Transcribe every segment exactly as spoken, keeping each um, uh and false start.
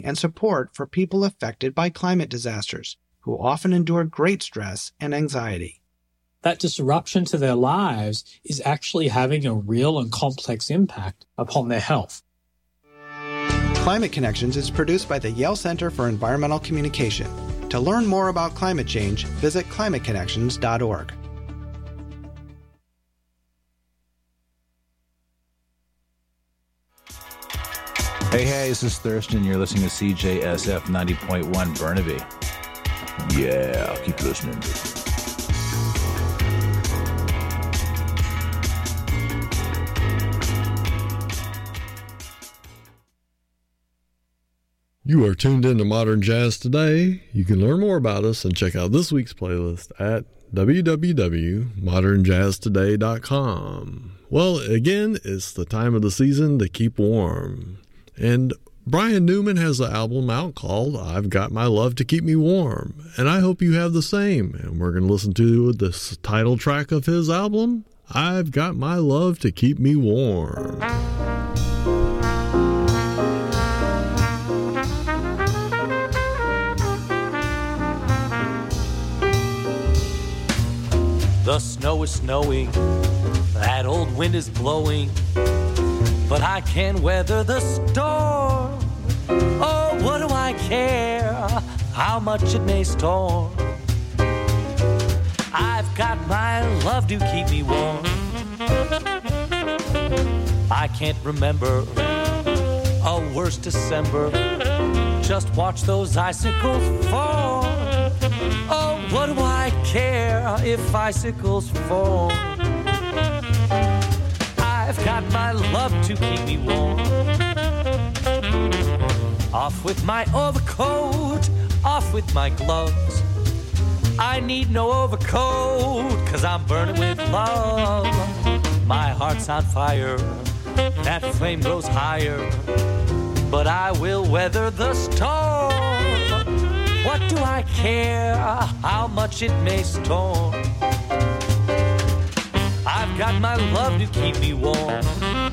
and support for people affected by climate disasters, who often endure great stress and anxiety. That disruption to their lives is actually having a real and complex impact upon their health. Climate Connections is produced by the Yale Center for Environmental Communication. To learn more about climate change, visit climate connections dot org. Hey, hey, this is Thurston. You're listening to C J S F ninety point one Burnaby. Yeah, keep listening. You are tuned into Modern Jazz Today. You can learn more about us and check out this week's playlist at w w w dot modern jazz today dot com. Well, again, it's the time of the season to keep warm. And Brian Newman has an album out called I've Got My Love to Keep Me Warm. And I hope you have the same. And we're going to listen to the title track of his album, I've Got My Love to Keep Me Warm. The snow is snowing, that old wind is blowing, but I can weather the storm. Oh, what do I care how much it may storm? I've got my love to keep me warm. I can't remember a worse December. Just watch those icicles fall. Oh, what do I care if icicles fall? I've got my love to keep me warm. Off with my overcoat, off with my gloves. I need no overcoat, 'cause I'm burning with love. My heart's on fire, that flame grows higher, but I will weather the storm. What do I care how much it may storm? I've got my love to keep me warm.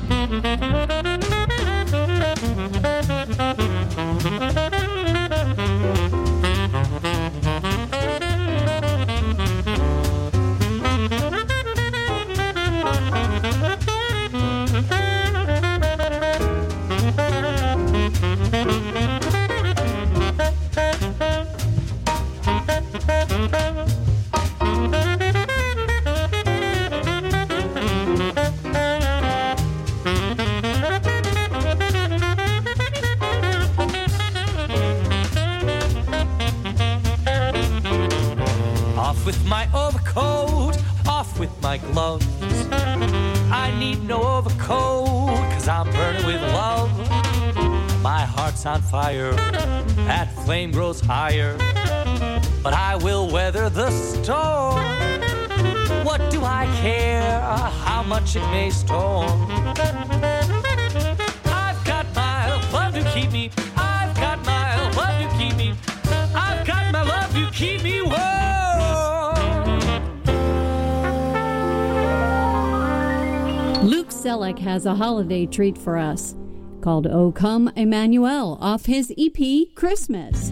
With my overcoat, off with my gloves. I need no overcoat, 'cause I'm burning with love. My heart's on fire, that flame grows higher, but I will weather the storm. What do I care how much it may storm? I've got my love to keep me, I've got my love to keep me, I've got my love to keep me warm. Luke Selleck has a holiday treat for us called O Come Emmanuel off his E P Christmas.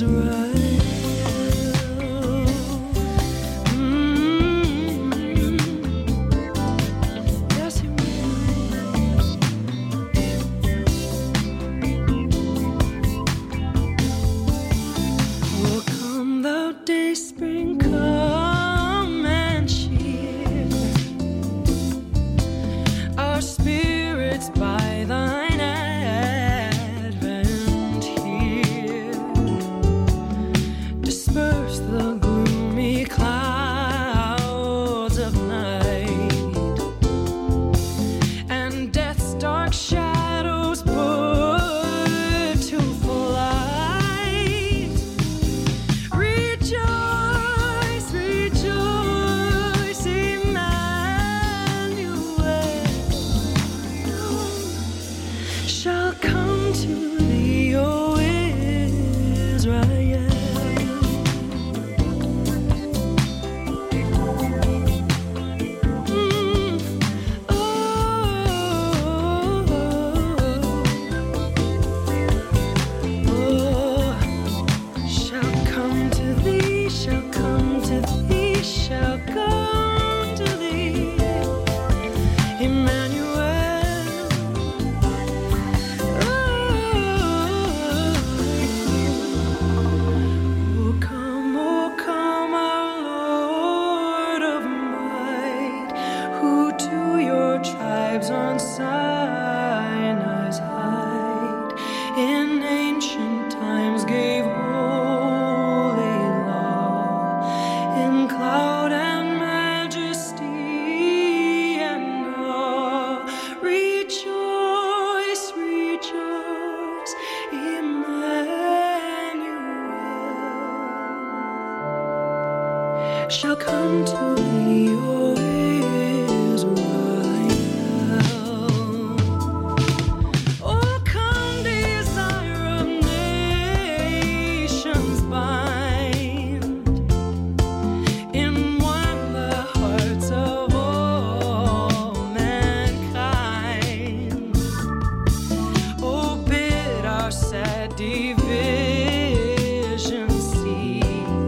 shall come to thee, O Israel. O come, desire of nations, bind in one the hearts of all mankind. O bid our sad division cease,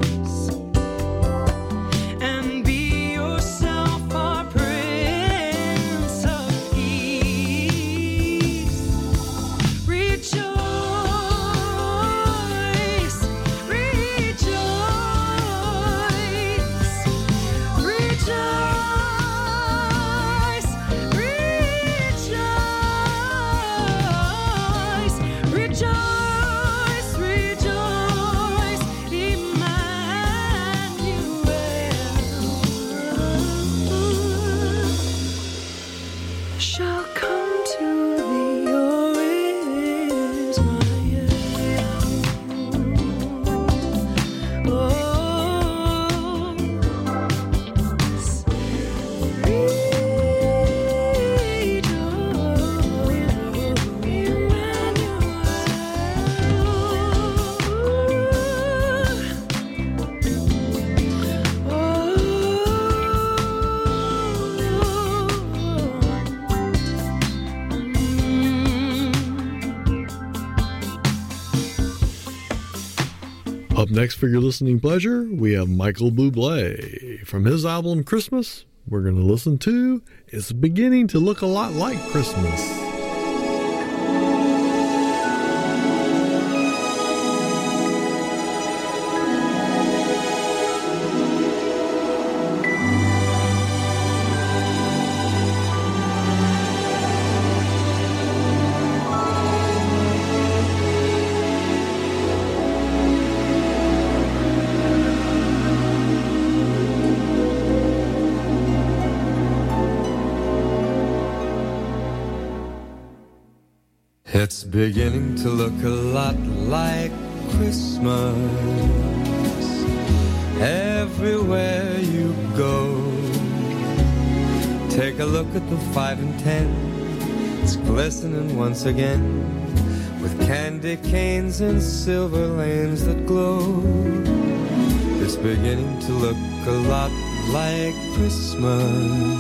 and be yourself our Prince of Peace. Rejoice, rejoice, rejoice, rejoice, rejoice, rejoice, Emmanuel shall come to thee, O Israel. Oh, Up next for your listening pleasure, we have Michael Bublé. From his album Christmas, we're going to listen to It's Beginning to Look a Lot Like Christmas. It's beginning to look a lot like Christmas everywhere you go. Take a look at the five and ten, it's glistening once again with candy canes and silver lanes that glow. It's beginning to look a lot like Christmas.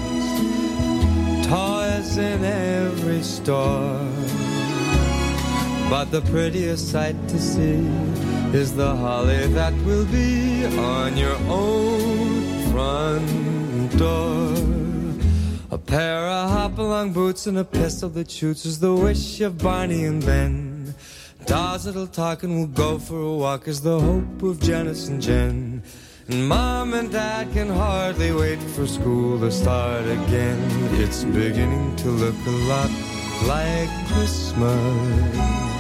Toys in every store, but the prettiest sight to see is the holly that will be on your own front door. A pair of hop-along boots and a pistol that shoots is the wish of Barney and Ben. Dolls that'll talk and we'll go for a walk is the hope of Janice and Jen. And Mom and Dad can hardly wait for school to start again. It's beginning to look a lot like Christmas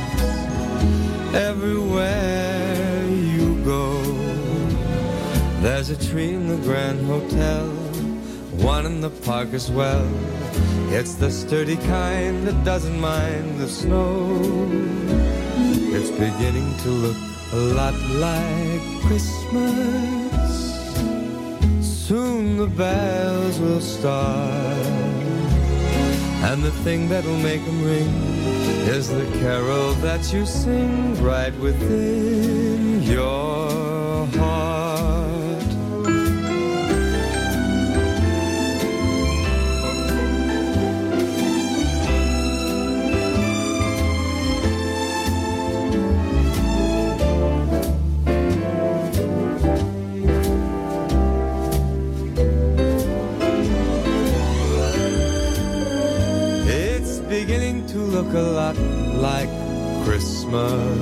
everywhere you go. There's a tree in the Grand Hotel, one in the park as well. It's the sturdy kind that doesn't mind the snow. It's beginning to look a lot like Christmas. Soon the bells will start, and the thing that'll make them ring is the carol that you sing right within your heart. Beginning to look a lot like Christmas.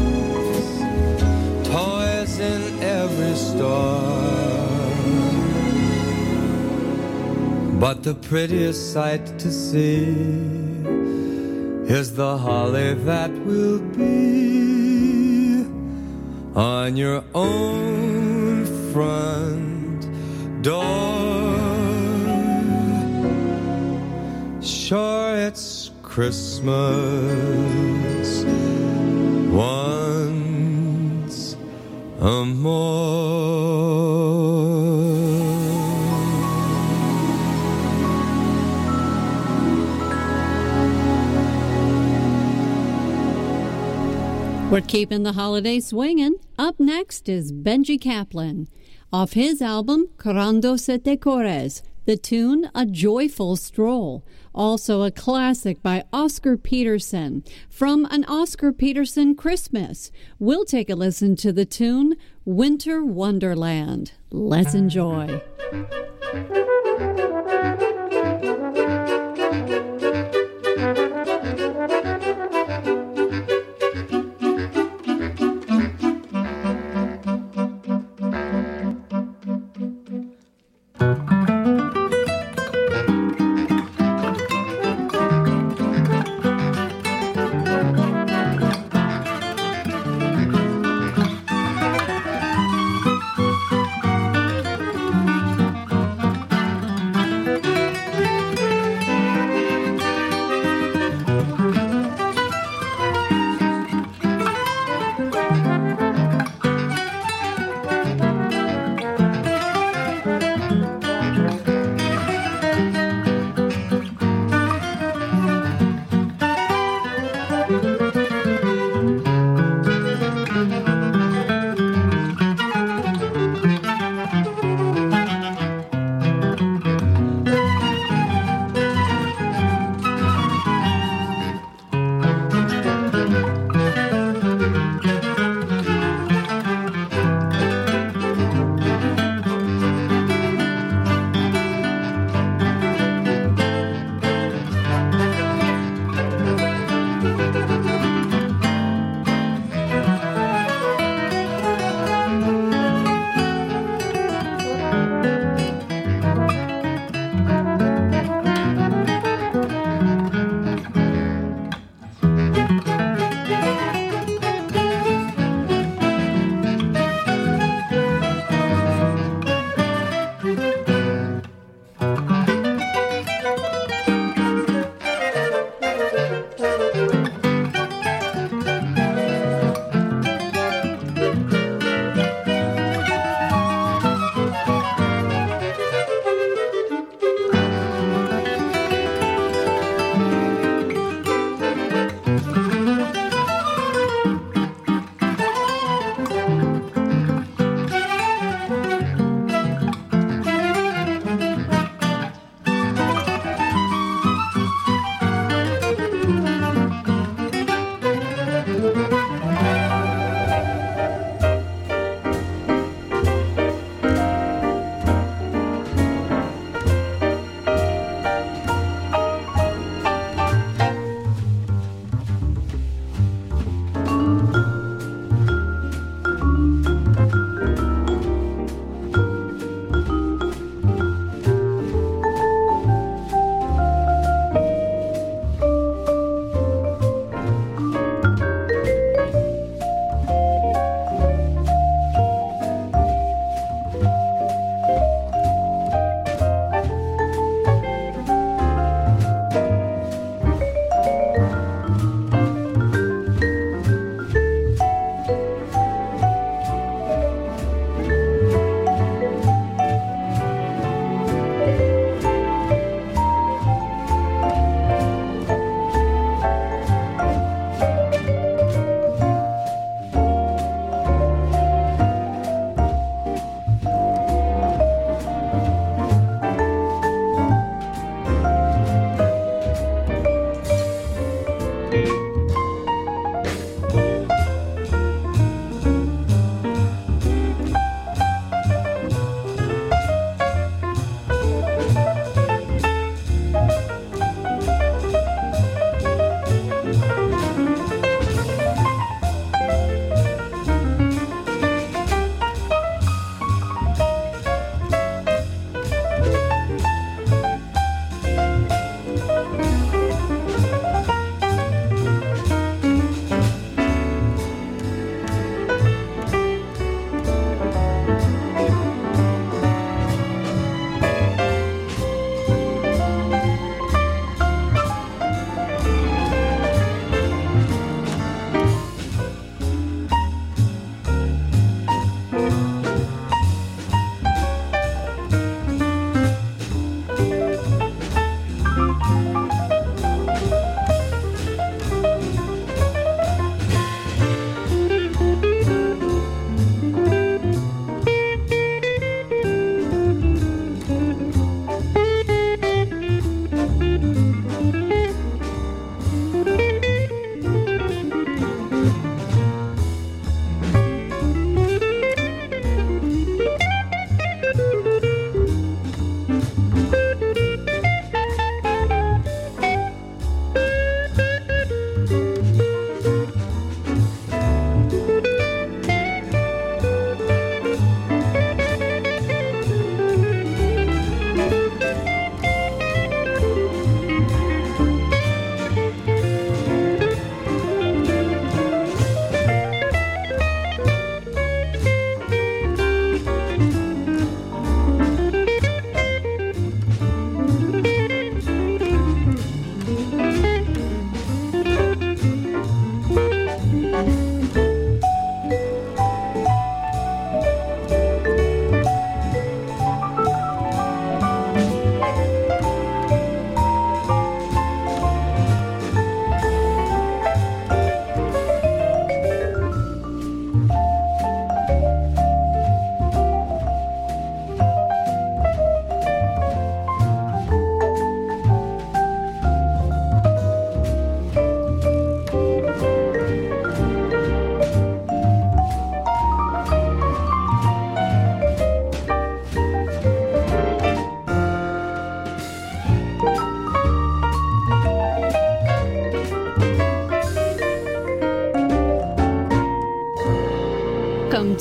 Toys in every store, but the prettiest sight to see is the holly that will be on your own front door. Sure, it's Christmas once a more. We're keeping the holiday swinging. Up next is Benji Kaplan. Off his album, Curando Sete Cores, the tune A Joyful Stroll. Also a classic by Oscar Peterson from an Oscar Peterson Christmas. We'll take a listen to the tune Winter Wonderland. Let's enjoy.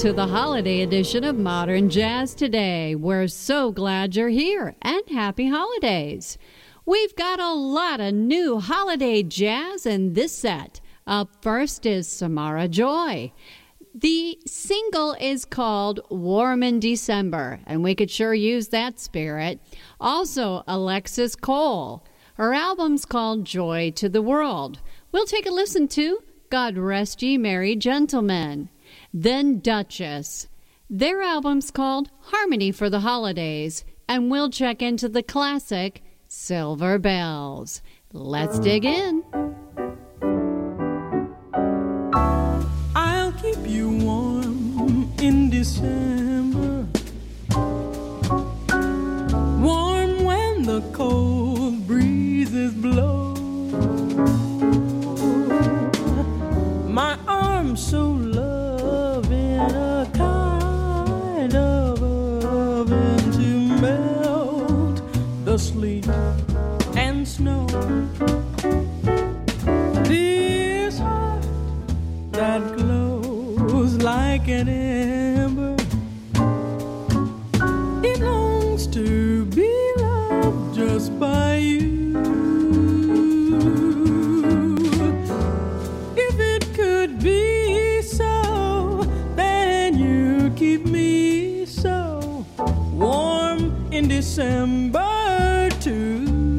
to the holiday edition of Modern Jazz Today. We're so glad you're here, and happy holidays. We've got a lot of new holiday jazz in this set. Up first is Samara Joy. The single is called Warm in December, and we could sure use that spirit. Also, Alexis Cole. Her album's called Joy to the World. We'll take a listen to God Rest Ye Merry Gentlemen. Then Duchess. Their album's called Harmony for the Holidays, and we'll check into the classic Silver Bells. Let's dig in. I'll keep you warm in December, warm when the cold breezes blow. My arms so loving, a kind of oven to melt the sleet and snow. This heart that glows like an ember, it longs to be loved just by you. If it could be so, then you keep me so warm in December too.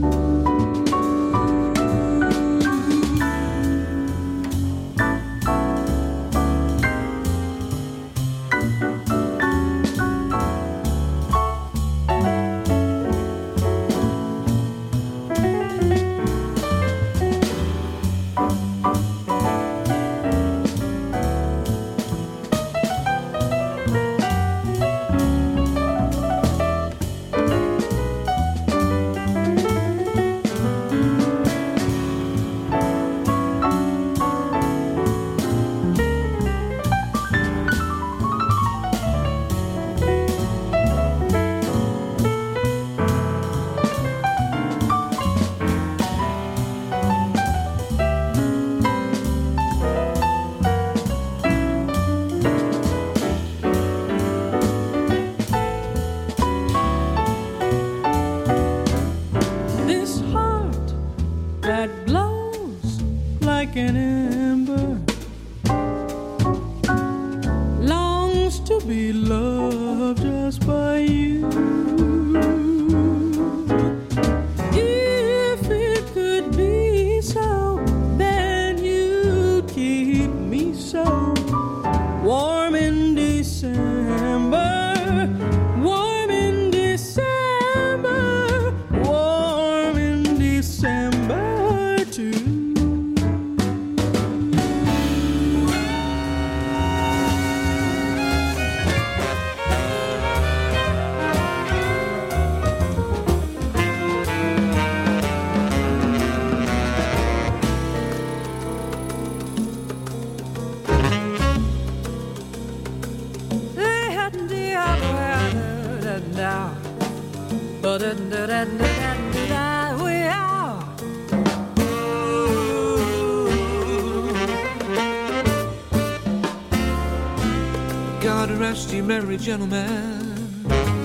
God rest ye merry gentlemen,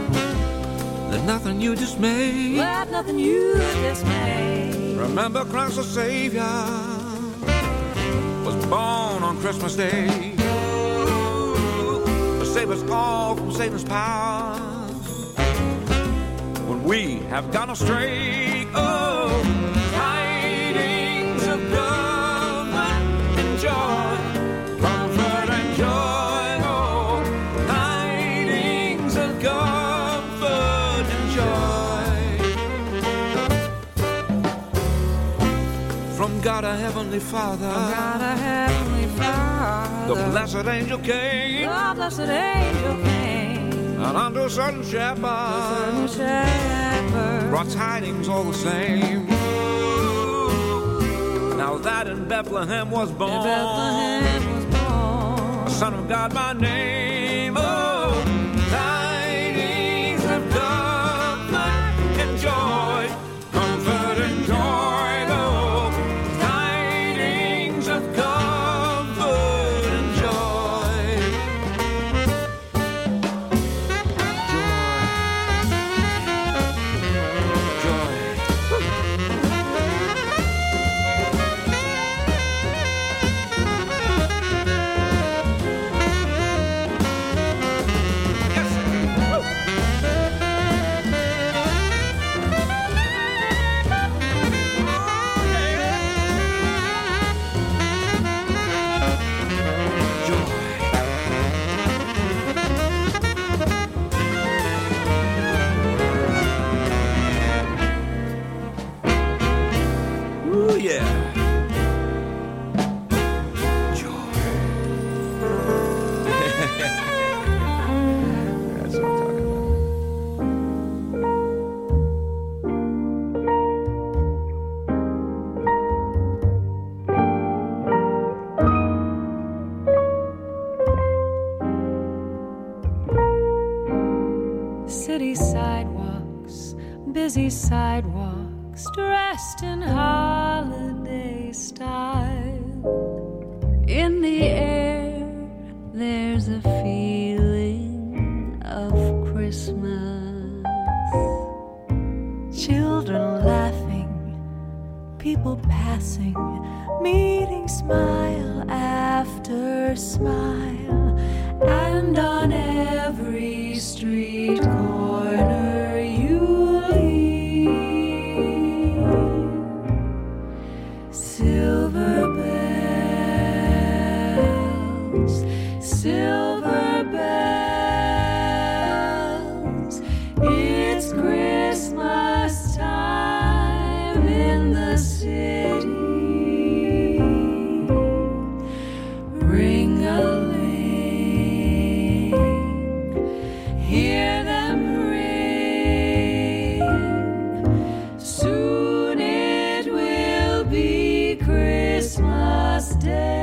let nothing you dismay, Let nothing you dismay. Remember Christ the Savior was born on Christmas Day to save us all from Satan's power when we have gone astray. Oh, tidings of comfort and joy, comfort and joy. Oh, tidings of comfort and joy from God our Heavenly Father. From God our Heavenly Father, The blessed angel came, the blessed angel came, and unto a certain shepherd, certain shepherd brought tidings all the same. Now that in Bethlehem was born, in Bethlehem was born a Son of God by name. Oh, tidings of comfort and joy, comfort and joy. Oh, tidings of comfort and joy City sidewalks, busy sidewalks, dressed in holiday style. In the air, there's a feeling of Christmas. Children laughing, people passing, meeting smile after smile. And on every street corner you hear silver bells, silver bells. It's Christmas time in the city. Ring a hear them ring. Soon it will be Christmas Day.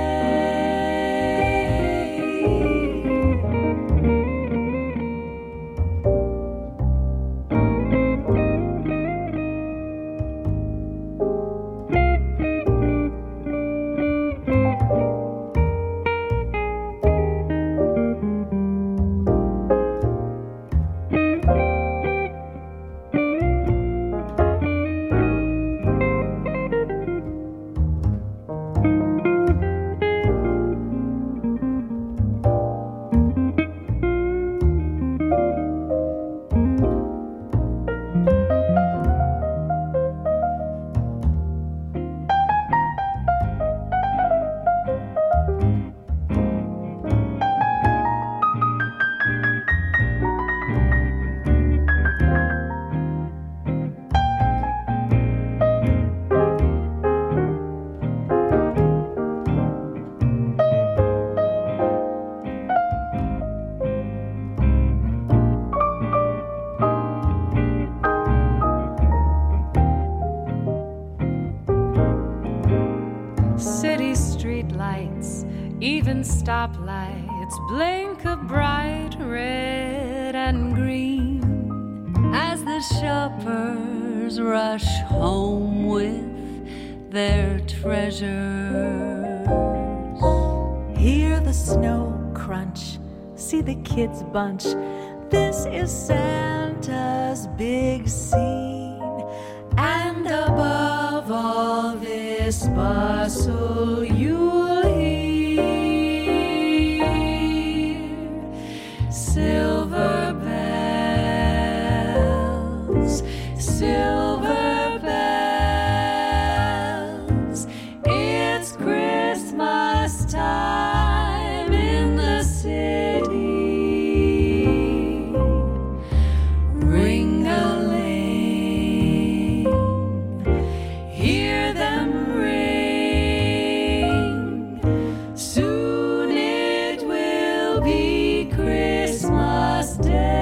Even stoplights blink a bright red and green as the shoppers rush home with their treasures. Hear the snow crunch, see the kids bunch. This is Santa's big scene. And above all this bustle, you'll hear silver bells, silver bells. It's Christmas time in the city. Ring-a-ling, hear them ring. Soon it will be Christmas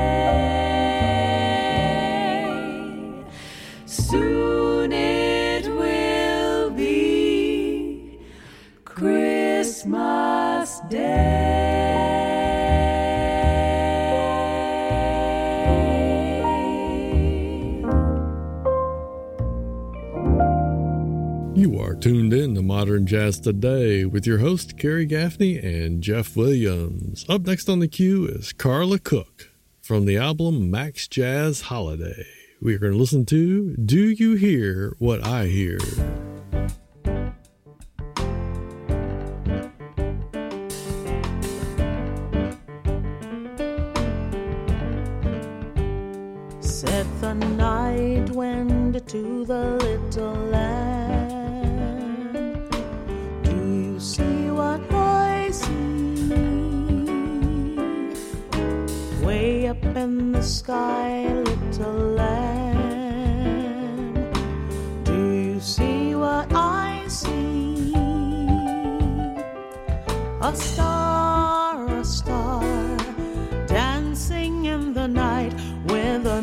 Day. Soon it will be Christmas Day. You are tuned in to Modern Jazz Today with your host, Kerry Gaffney and Jeff Williams. Up next on the queue is Carla Cook from the album Max Jazz Holiday. We are going to listen to Do You Hear What I Hear? Said the night wind to the little land, do you see what I see? Way up in the sky, little land, do you see what I see? A star, a star, dancing in the night with a